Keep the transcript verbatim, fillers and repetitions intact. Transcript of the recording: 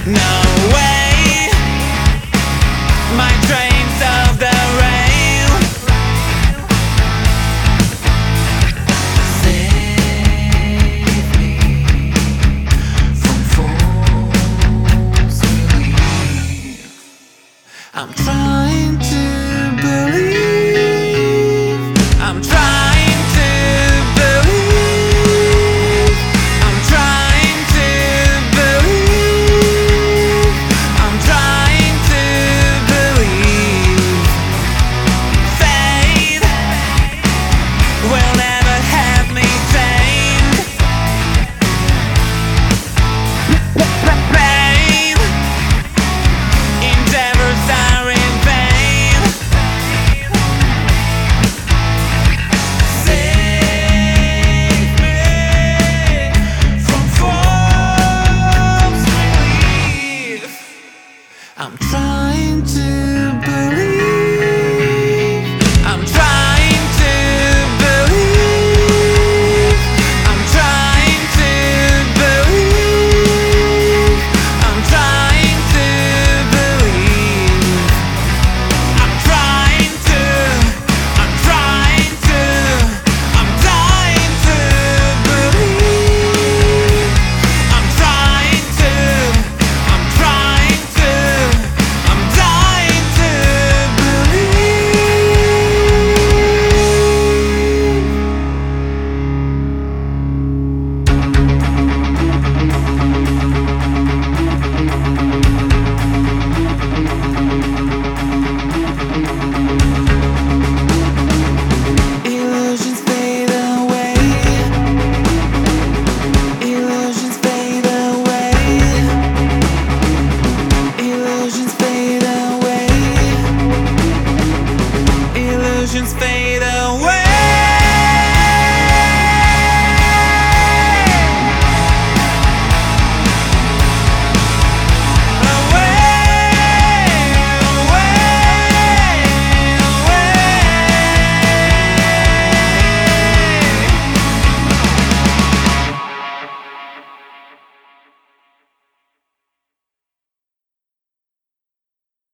No way, my train's off the rail. Save me from false belief. I'm trying to believe. I'm trying to believe. I'm trying to believe. I'm trying to believe. Faith will never have me tamed. Pain, endeavors are in vain. Save me from false belief. I'm trying to